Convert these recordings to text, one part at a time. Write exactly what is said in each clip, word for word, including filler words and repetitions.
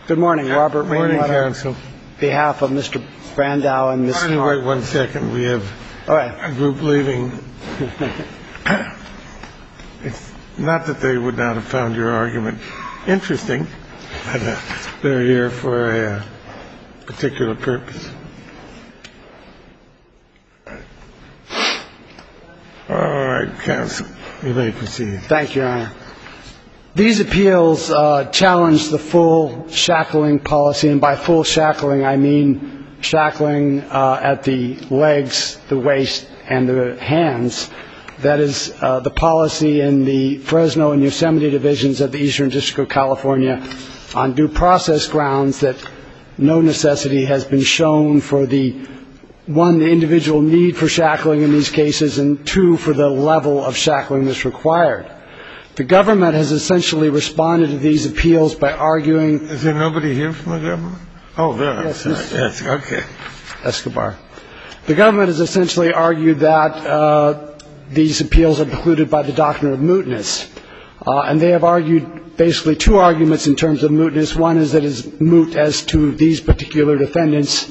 Good morning, Robert Morning, Rainwater. counsel. On behalf of Mister Brandau and Miz Wait one second. We have All right. a group leaving. It's not that they would not have found your argument interesting, but uh, they're here for a uh, particular purpose. All right, counsel. You may proceed. Thank you, Your Honor. These appeals uh, challenge the full shackling policy, and by full shackling, I mean shackling uh, at the legs, the waist, and the hands. That is uh, the policy in the Fresno and Yosemite divisions of the Eastern District of California on due process grounds that no necessity has been shown for the, one, the individual need for shackling in these cases, and two, for the level of shackling that's required. The government has essentially responded to these appeals by arguing... Is there nobody here from the government? Oh, there. Yes, yes, okay. Escobar. The government has essentially argued that uh, these appeals are precluded by the doctrine of mootness. Uh, and they have argued basically two arguments in terms of mootness. One is that it is moot as to these particular defendants,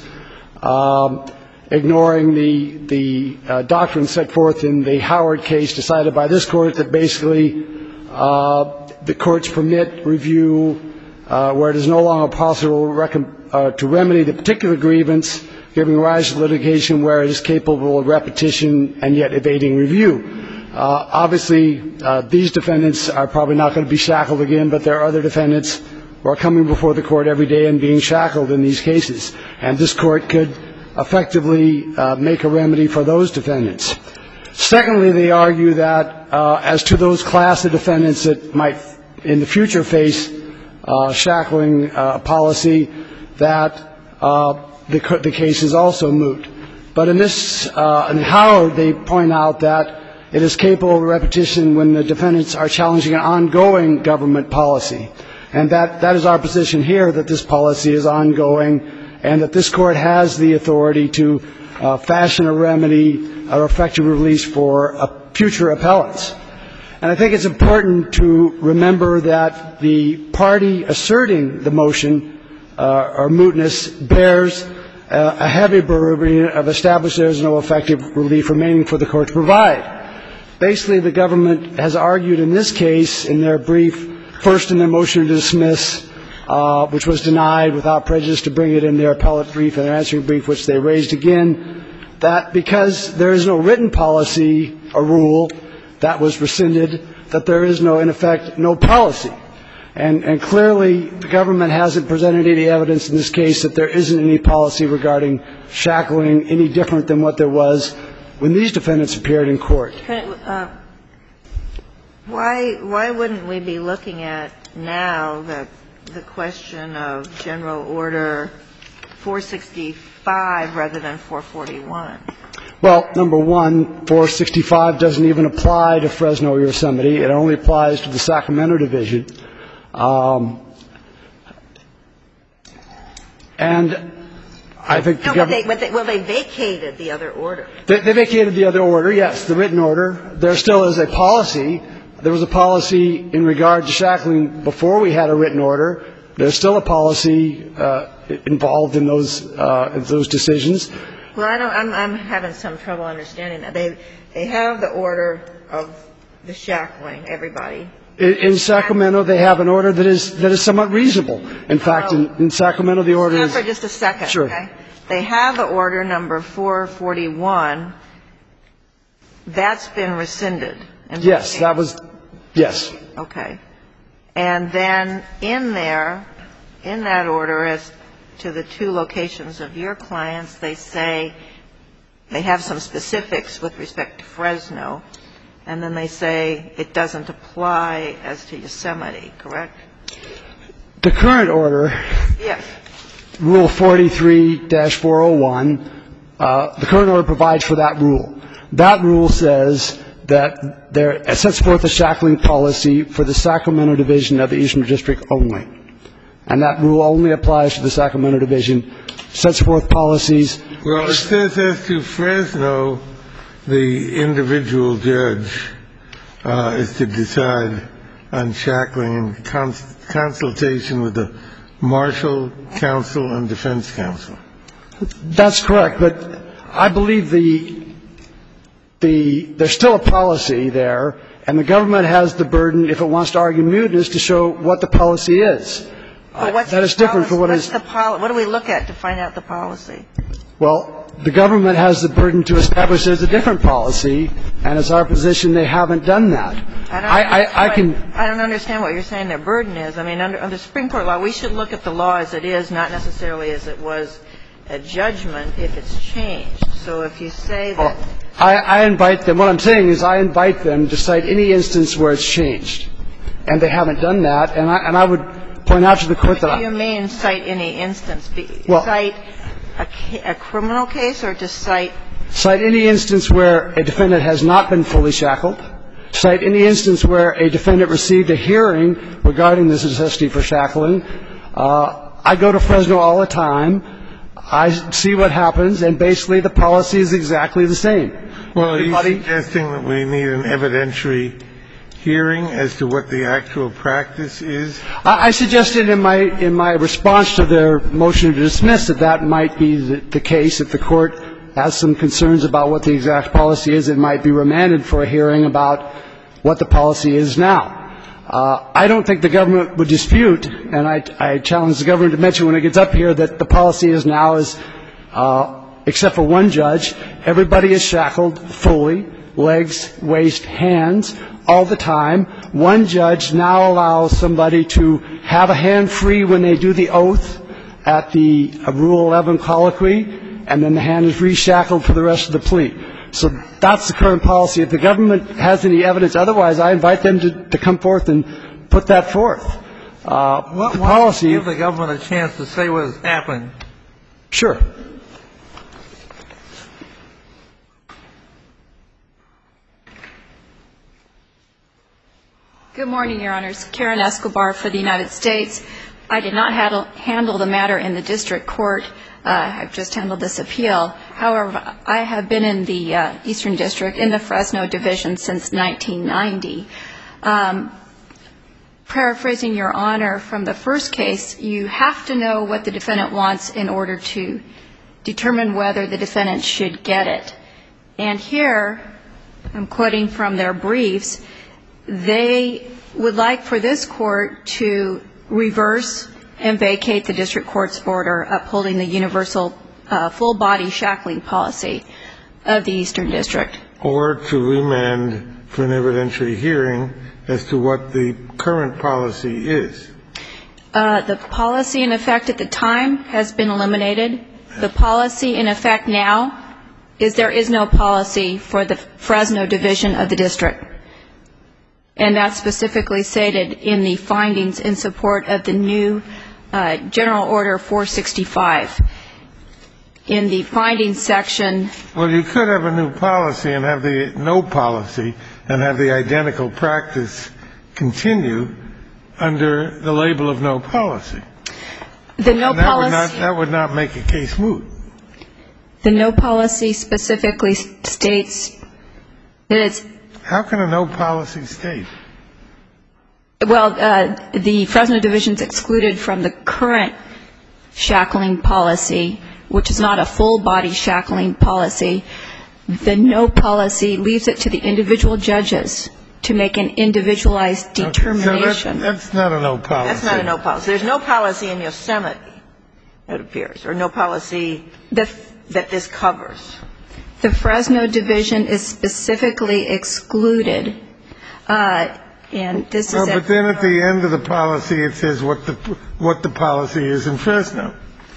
um, ignoring the, the uh, doctrine set forth in the Howard case decided by this court that basically uh, the courts permit review uh, where it is no longer possible recom- uh, to remedy the particular grievance, giving rise to litigation where it is capable of repetition and yet evading review. Uh, obviously, uh, these defendants are probably not going to be shackled again, but there are other defendants who are coming before the court every day and being shackled in these cases. And this court could effectively uh, make a remedy for those defendants. Secondly, they argue that uh, as to those class of defendants that might in the future face uh, shackling uh, policy, that uh, the, the case is also moot. But in this, uh, in Howard, they point out that it is capable of repetition when the defendants are challenging an ongoing government policy. And that, that is our position here, that this policy is ongoing and that this court has the authority to uh, fashion a remedy or effective release for uh, future appellants. And I think it's important to remember that the party asserting the motion uh, or mootness bears uh, a heavy burden of establishing there is no effective relief remaining for the court to provide. Basically, the government has argued in this case, in their brief, first in their motion to dismiss, uh, which was denied without prejudice to bring it in their appellate brief and their answering brief, which they raised again, that because there is no written policy or rule that was rescinded, that there is no, in effect, no policy. And, and clearly, the government hasn't presented any evidence in this case that there isn't any policy regarding shackling any different than what there was when these defendants appeared in court. Uh, why why wouldn't we be looking at now the the question of General Order four sixty-five rather than four forty-one? Well, number one, four sixty-five doesn't even apply to Fresno or Yosemite. It only applies to the Sacramento division. Um, and I think the no, government... But they, well, they vacated the other order. They, they vacated the other order, yes, the written order. There still is a policy. There was a policy in regard to shackling before we had a written order. There's still a policy uh, involved in those uh, in those decisions. Well, I don't, I'm, I'm having some trouble understanding that. They they have the order of the shackling, everybody. In, in Sacramento, they have an order that is that is somewhat reasonable. In fact, oh. in, in Sacramento, the order Stop is... for just a second. Sure. Okay? They have the order number four forty-one. That's been rescinded. Yes, that was, yes. Okay. And then in there, in that order, as to the two locations of your clients, they say they have some specifics with respect to Fresno, and then they say it doesn't apply as to Yosemite, correct? The current order, yes. Rule forty-three dash four oh one, uh, the current order provides for that rule. That rule says that there it sets forth a shackling policy for the Sacramento division of the Eastern District only. And that rule only applies to the Sacramento division, sets forth policies. Well, it says as to Fresno, the individual judge uh, is to decide on shackling in cons- consultation with the marshal, counsel, and defense counsel. That's correct. But I believe the the there's still a policy there, and the government has the burden, if it wants to argue mutinous, to show what the policy is. But what's that is different from what what's is. The poli- what do we look at to find out the policy? Well, the government has the burden to establish there's a different policy, and it's our position they haven't done that. I don't, I, I, I can. I don't understand what you're saying their burden is. I mean, under, under Supreme Court law, we should look at the law as it is, not necessarily as it was a judgment if it's changed. So if you say that. Well, I, I invite them. What I'm saying is I invite them to cite any instance where it's changed, and they haven't done that. And I, and I would point out to the court that. What do you mean cite any instance? Be, well, cite a, a criminal case, or just cite? Cite any instance where a defendant has not been fully shackled. Cite any instance where a defendant received a hearing regarding the necessity for shackling. Uh, I go to Fresno all the time. I see what happens, and basically the policy is exactly the same. Well, are you suggesting that we need an evidentiary hearing as to what the actual practice is? I, I suggested in my in my response to their motion to dismiss that that might be the, the case. If the court has some concerns about what the exact policy is, it might be remanded for a hearing about what the policy is now. Uh, I don't think the government would dispute, and I, I challenge the government to mention when it gets up here that the policy is now is, uh, except for one judge, everybody is shackled fully, legs, waist, hands, all the time. One judge now allows somebody to have a hand free when they do the oath at the uh, Rule eleven colloquy, and then the hand is reshackled for the rest of the plea. So that's the current policy. If the government has any evidence otherwise, I invite them to, to come forth and put that forth. Uh, Why the policy. give the government a chance to say what is happening? Sure. Good morning, Your Honors. Karen Escobar for the United States. I did not handle, handle the matter in the district court. Uh, I've just handled this appeal. However, I have been in the uh, Eastern District in the Fresno Division since nineteen ninety. Um, paraphrasing Your Honor, from the first case, you have to know what the defendant wants in order to determine whether the defendant should get it. And here, I'm quoting from their briefs, they would like for this court to reverse and vacate the district court's order upholding the universal uh, full-body shackling policy of the Eastern District. Or to remand for an evidentiary hearing as to what the current policy is. Uh, the policy in effect at the time has been eliminated. The policy in effect now is there is no policy for the Fresno Division of the district. And that's specifically stated in the findings in support of the new uh, General Order four sixty-five. In the findings section. Well, you could have a new policy and have the no policy and have the identical practice continue under the label of no policy. The no and that policy. Would not, that would not make a case moot. The no policy specifically states that it's. How can a no policy state? Well, uh, the Fresno Division is excluded from the current shackling policy, which is not a full-body shackling policy. The no policy leaves it to the individual judges to make an individualized determination. Okay, so that, that's not a no policy. That's not a no policy. There's no policy in Yosemite, it appears, or no policy the, that this covers. The Fresno Division is specifically excluded, uh, and this well, is. But then at the end of the policy, it says what the what the policy is in Fresno.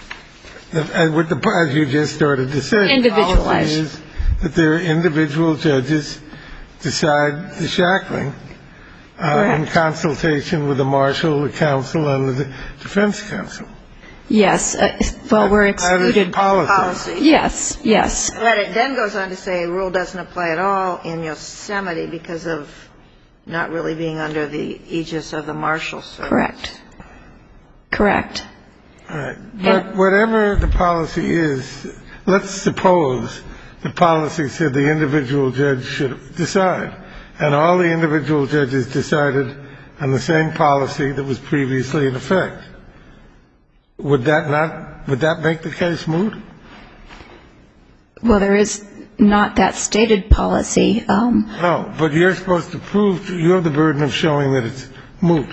And with the, as you just started to say, individualized. The policy is that their individual judges decide the shackling uh, in consultation with the marshal, the counsel, and the defense counsel. Yes. Uh, well, we're excluded. That is policy. policy. Yes, yes. But it then goes on to say a rule doesn't apply at all in Yosemite because of not really being under the aegis of the marshal service. Correct. Correct. All right. But whatever the policy is, let's suppose the policy said the individual judge should decide, and all the individual judges decided on the same policy that was previously in effect. Would that not, would that make the case moot? Well, there is not that stated policy. Um, no, but you're supposed to prove, you have the burden of showing that it's moot.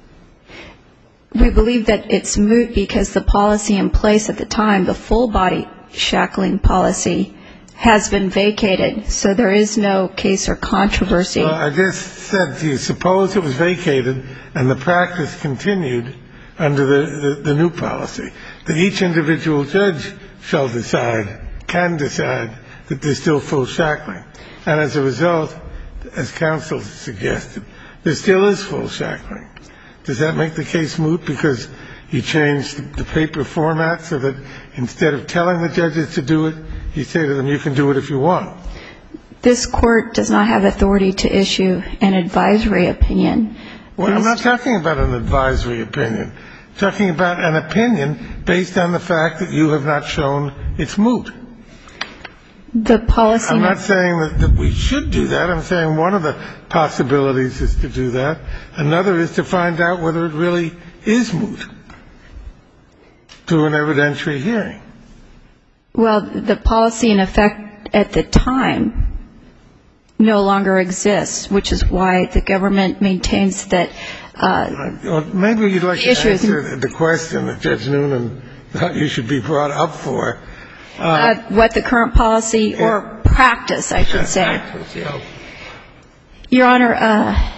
We believe that it's moot because the policy in place at the time, the full body shackling policy, has been vacated. So there is no case or controversy. Well, I just said to you, suppose it was vacated and the practice continued under the, the, the new policy, that each individual judge shall decide, can decide, that there's still full shackling. And as a result, as counsel suggested, there still is full shackling. Does that make the case moot because you changed the paper format so that instead of telling the judges to do it, you say to them, you can do it if you want? This court does not have authority to issue an advisory opinion. Well, I'm not talking about an advisory opinion. I'm talking about an opinion based on the fact that you have not shown it's moot. The policy. I'm not saying that, that we should do that. I'm saying one of the possibilities is to do that. Another is to find out whether it really is moot through an evidentiary hearing. Well, the policy in effect at the time no longer exists, which is why the government maintains that uh, well, maybe you'd like to issues answer the question that Judge Noonan thought you should be brought up for. Uh, uh, what the current policy yeah. or practice, I should say. Practice, yeah. Your Honor, uh,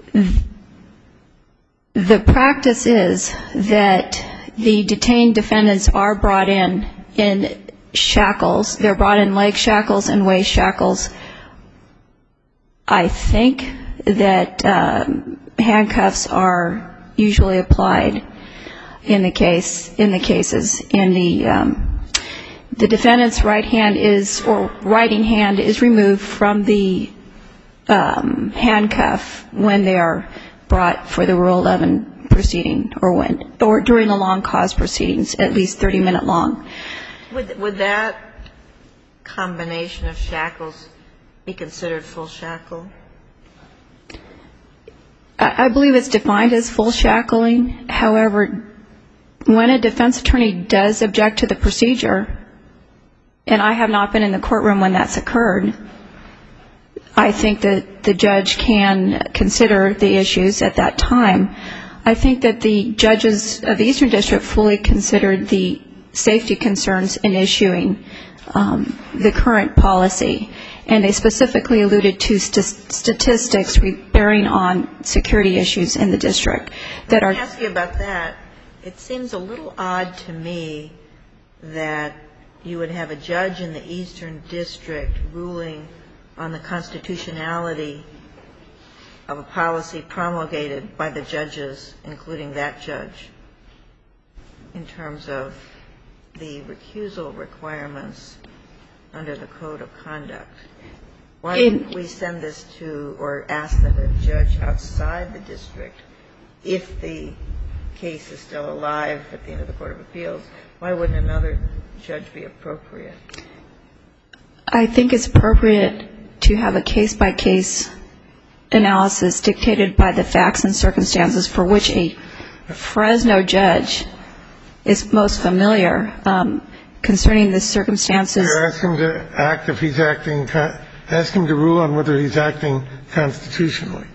the practice is that the detained defendants are brought in in shackles. They're brought in leg shackles and waist shackles. I think that um, handcuffs are usually applied in the case in the cases. In the um, the defendant's right hand is or writing hand is removed from the um, handcuff when they are brought for the Rule eleven proceeding or when or during the long cause proceedings, at least thirty minute long. Would, would that combination of shackles be considered full shackle? I, I believe it's defined as full shackling. However, when a defense attorney does object to the procedure, and I have not been in the courtroom when that's occurred, I think that the judge can consider the issues at that time. I think that the judges of the Eastern District fully considered the safety concerns in issuing um, the current policy, and they specifically alluded to st- statistics bearing on security issues in the district that are. Let me ask you about that. It seems a little odd to me that you would have a judge in the Eastern District ruling on the constitutionality of a policy promulgated by the judges, including that judge, in terms of the recusal requirements under the Code of Conduct. Why didn't we send this to or ask that a judge outside the district, if the case is still alive at the end of the Court of Appeals, why wouldn't another judge be appropriate? I think it's appropriate to have a case-by-case analysis dictated by the facts and circumstances for which a Fresno judge is most familiar um, concerning the circumstances. You ask him to act if he's acting, ask him to rule on whether he's acting constitutionally.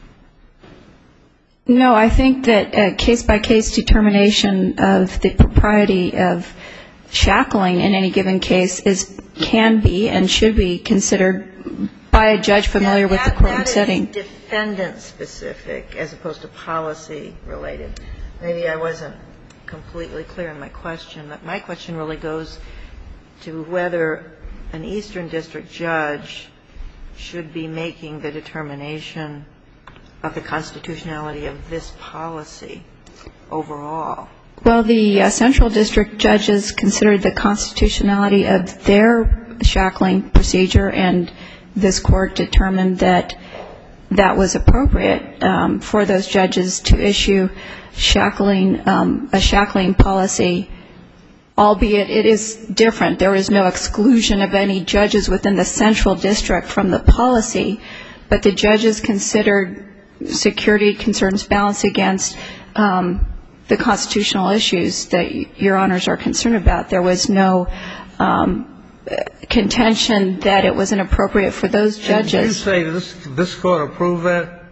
No, I think that a case-by-case determination of the propriety of shackling in any given case is can be and should be considered by a judge familiar with the courtroom setting. That is defendant-specific as opposed to policy-related. Maybe I wasn't completely clear in my question, but my question really goes to whether an Eastern District judge should be making the determination of the constitutionality of this policy overall. Well, the uh, Central District judges considered the constitutionality of their shackling procedure, and this court determined that that was appropriate um, for those judges to issue shackling, um, a shackling policy, albeit it is different. There is no exclusion of any judges within the Central District from the policy, but the judges considered security concerns balanced against um, the constitutional issues that Your Honors are concerned about. There was no um, contention that it was inappropriate for those judges. Did you say this, this court approved that?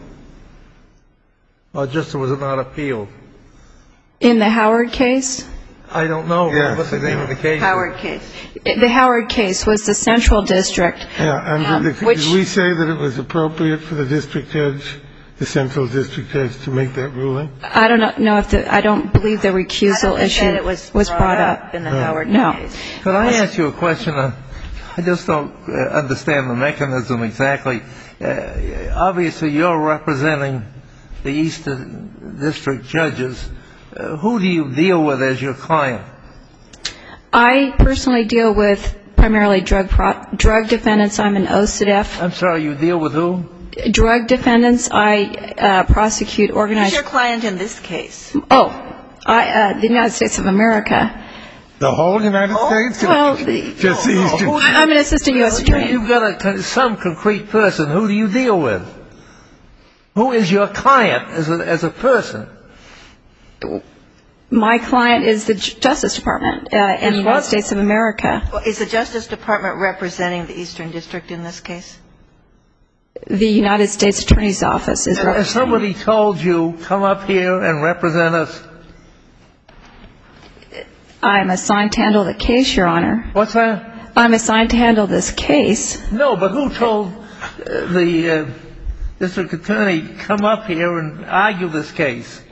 Or just was it not appealed? In the Howard case? I don't know. Yes. What's the name of the case? Howard case. The Howard case was the Central District. Yeah, and um, did, the, which, did we say that it was appropriate for the district judge, the Central District Judge, to make that ruling? I don't know, know if the, I don't believe the recusal issue it was, was brought up. up in the No. Howard No. case. Could I ask you a question? Uh, I just don't uh, understand the mechanism exactly. Uh, obviously, you're representing the Eastern District judges. Uh, who do you deal with as your client? I personally deal with primarily drug pro- drug defendants. I'm an O C D F. I'm sorry, you deal with who? Drug defendants. I uh, prosecute Who's organized. your client in this case? Oh, I, uh, the United States of America. The whole United States? Well, the- Just the Eastern. I'm an assistant U S attorney. You've got a, con- some concrete person. Who do you deal with? Who is your client as a, as a person? My client is the J- Justice Department uh, in the Is United what? States of America. Well, is the Justice Department representing the Eastern District in this case? The United States Attorney's Office is Has representing. somebody told you, come up here and represent us? I'm assigned to handle the case, Your Honor. What's that? I'm assigned to handle this case. No, but who told uh, the uh, district attorney, come up here and argue this case?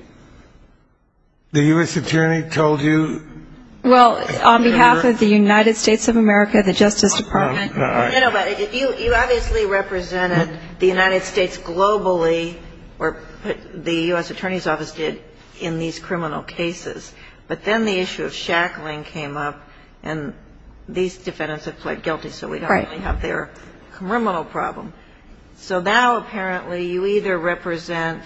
The U S attorney told you? Well, on behalf of the United States of America, the Justice Department. All right. No, no, but you, you obviously represented the United States globally, or the U S Attorney's Office did, in these criminal cases. But then the issue of shackling came up, and these defendants have pled guilty, so we don't Right. really have their criminal problem. So now apparently you either represent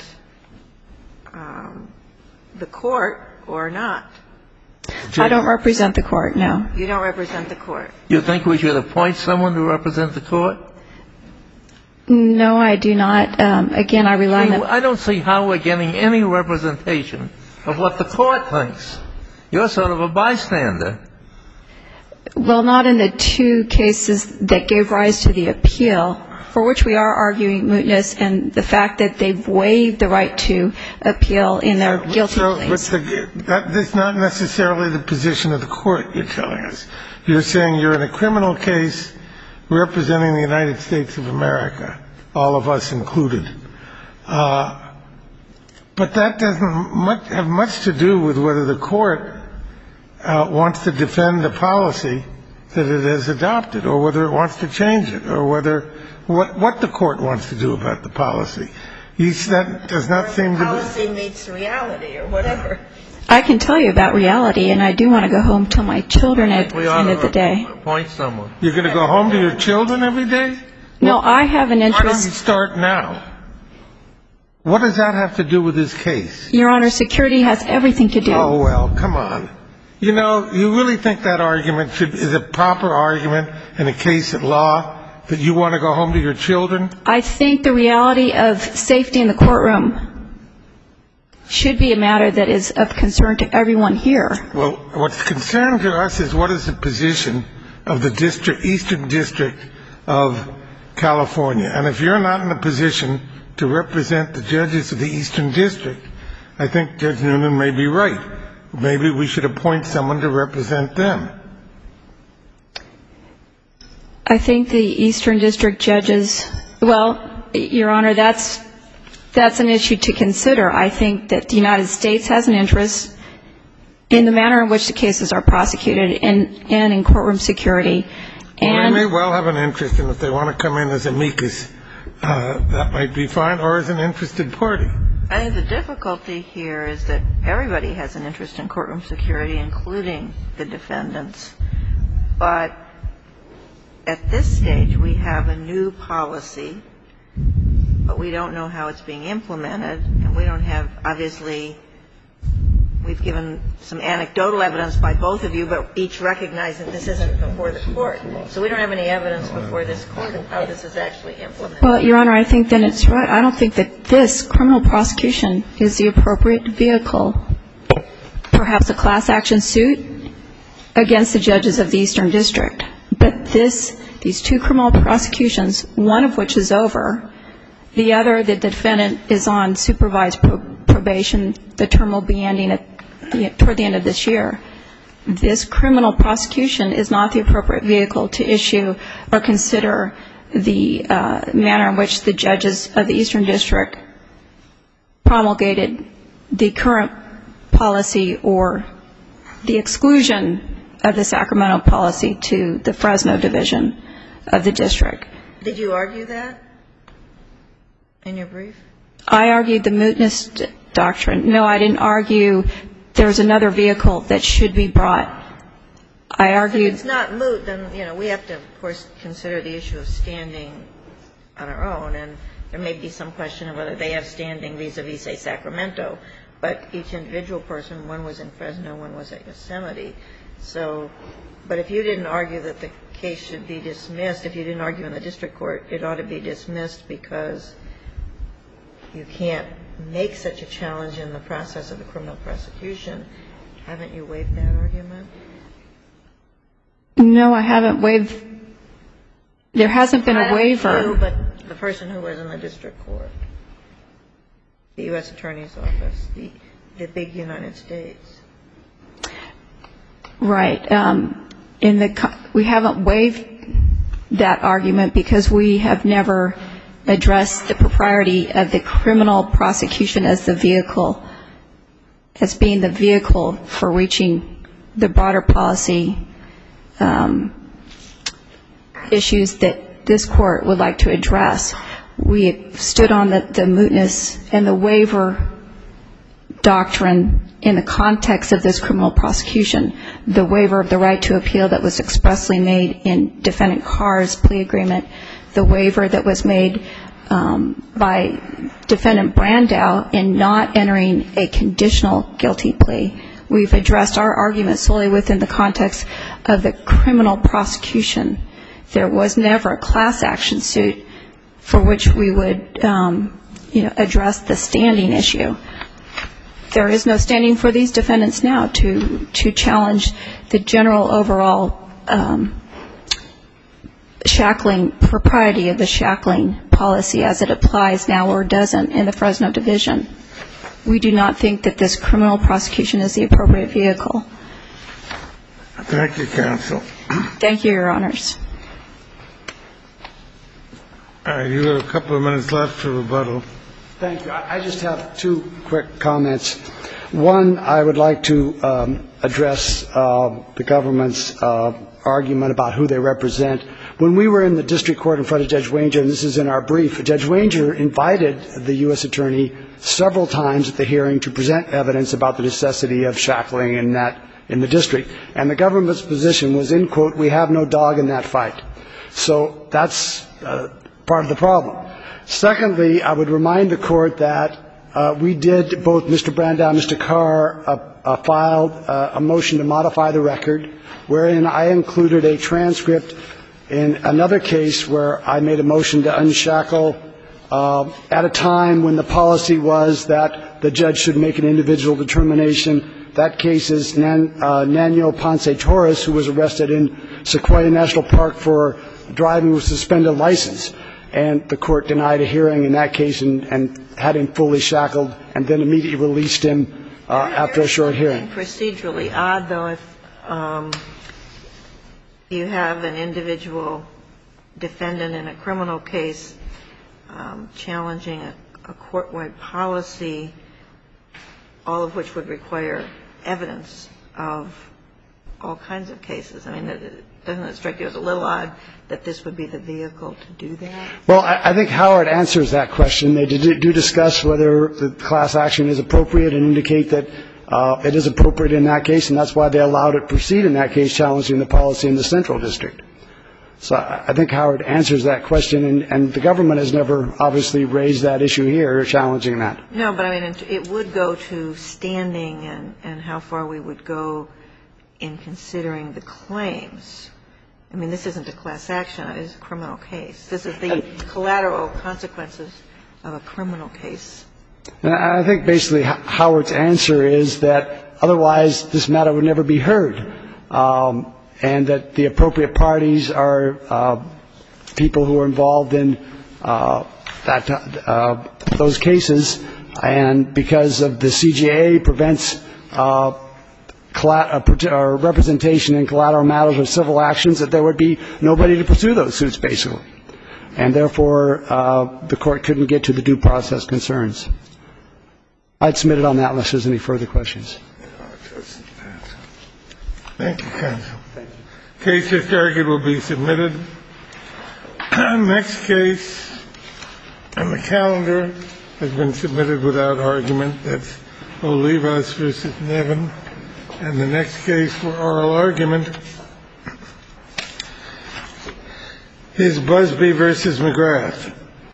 um, the court or not. I don't represent the court, no. You don't represent the court. You think we should appoint someone to represent the court? No, I do not. Um, again, I rely on the... I don't see how we're getting any representation of what the court thinks. You're sort of a bystander. Well, not in the two cases that gave rise to the appeal, for which we are arguing mootness and the fact that they've waived the right to appeal in their guilty So, but pleas. the, that, that's not necessarily the position of the court, you're telling us. You're saying you're in a criminal case representing the United States of America, all of us included. Uh, but that doesn't much, have much to do with whether the court uh, wants to defend the policy that it has adopted, or whether it wants to change it, or whether what, what the court wants to do about the policy. He's, that does not seem to be... Policy meets reality or whatever. I can tell you about reality, and I do want to go home to my children at the We end ought of the to day. appoint someone. You're going to go home to your children every day? No, I have an Why don't you interest... start now? What does that have to do with this case? Your Honor, security has everything to do. Oh, well, come on. You know, you really think that argument should, is a proper argument in a case at law, that you want to go home to your children? I think the reality of safety in the courtroom should be a matter that is of concern to everyone here. Well, what's concerned to us is what is the position of the district, Eastern District of California. And if you're not in a position to represent the judges of the Eastern District, I think Judge Noonan may be right. Maybe we should appoint someone to represent them. I think the Eastern District judges, well, Your Honor, that's that's an issue to consider. I think that the United States has an interest in the manner in which the cases are prosecuted and, and in courtroom security. Well, And they may well have an interest, and if they want to come in as amicus, uh, that might be fine, or as an interested party. I think the difficulty here is that everybody has an interest in courtroom security, including the defendants. But at this stage, we have a new policy, but we don't know how it's being implemented, and we don't have, obviously, we've given some anecdotal evidence by both of you, but each recognize that this isn't before the court. So we don't have any evidence before this court of how this is actually implemented. well, Your Honor, I think then it's right. I don't think that this criminal prosecution is the appropriate vehicle perhaps a class action suit against the judges of the Eastern District. But this, these two criminal prosecutions, one of which is over, the other, the defendant is on supervised probation. The term will be ending at the, toward the end of this year. This criminal prosecution is not the appropriate vehicle to issue or consider the uh, manner in which the judges of the Eastern District promulgated the current policy or the exclusion of the Sacramento policy to the Fresno division of the district. Did you argue that in your brief? I argued the mootness doctrine. No, I didn't argue there's another vehicle that should be brought. I argued... If it's not moot, then, you know, we have to, of course, consider the issue of standing on our own, and there may be some question of whether they have standing vis-a-vis, say, Sacramento, but each individual person, one was in Fresno, one was at Yosemite. So, but if you didn't argue that the case should be dismissed, if you didn't argue in the district court, it ought to be dismissed because you can't make such a challenge in the process of a criminal prosecution. Haven't you waived that argument? No, I haven't waived. There hasn't been a waiver. Not you, but the person who was in the district court, the U S Attorney's Office, the, the big United States. Right. Um, in the, we haven't waived that argument because we have never addressed the propriety of the criminal prosecution as the vehicle, as being the vehicle for reaching the broader policy um, issues that this court would like to address. We stood on the, the mootness and the waiver doctrine in the context of this criminal prosecution, the waiver of the right to appeal that was expressly made in Defendant Carr's plea agreement, the waiver that was made um, by Defendant Brandow in not entering a conditional guilty plea. We've addressed our argument solely within the context of the criminal prosecution. There was never a class action suit for which we would, um, you know, address the standing issue. There is no standing for these defendants now to to challenge the general overall um, shackling, propriety of the shackling policy as it applies now or doesn't in the Fresno division. We do not think that this criminal prosecution is the appropriate vehicle. Thank you, counsel. Thank you, Your Honors. All right, you have a couple of minutes left for rebuttal. Thank you. I just have two quick comments. One, I would like to um, address uh, the government's uh, argument about who they represent. When we were in the district court in front of Judge Wanger, and this is in our brief, Judge Wanger invited the U S attorney several times at the hearing to present evidence about the necessity of shackling in that in the district. And the government's position was, in quote, we have no dog in that fight. So that's uh, part of the problem. Secondly, I would remind the court that uh, we did, both Mister Brandow and Mister Carr, uh, uh, filed uh, a motion to modify the record, wherein I included a transcript in another case where I made a motion to unshackle uh, at a time when the policy was that the judge should make an individual determination. That case is Nan, uh, Nano Ponce Torres, who was arrested in Sequoia National Park for driving with suspended license. And the court denied a hearing in that case and, and had him fully shackled and then immediately released him uh, after a short hearing. Procedurally odd, though, if um, you have an individual defendant in a criminal case um, challenging a, a court-wide policy, all of which would require evidence of all kinds of cases. I mean, doesn't it strike you as a little odd that this would be the vehicle to do that? Well, I, I think Howard answers that question. They do, do discuss whether the class action is appropriate and indicate that uh, it is appropriate in that case, and that's why they allowed it to proceed in that case, challenging the policy in the Central District. So I, I think Howard answers that question, and, and the government has never obviously raised that issue here, challenging that. No, but I mean, it would go to standing and, and how far we would go in considering the claims. I mean, this isn't a class action. It is a criminal case. This is the collateral consequences of a criminal case. And I think basically Howard's answer is that otherwise this matter would never be heard, um, and that the appropriate parties are uh, people who are involved in uh, that uh, those cases, and because of the C J A prevents uh, or representation in collateral matters or civil actions, that there would be nobody to pursue those suits, basically. And therefore, uh, the court couldn't get to the due process concerns. I'd submit it on that unless there's any further questions. Thank you, counsel. Thank you. Case just argued will be submitted. Next case on the calendar has been submitted without argument. That's Olivas versus Nevin. And the next case for oral argument is Busby versus McGrath.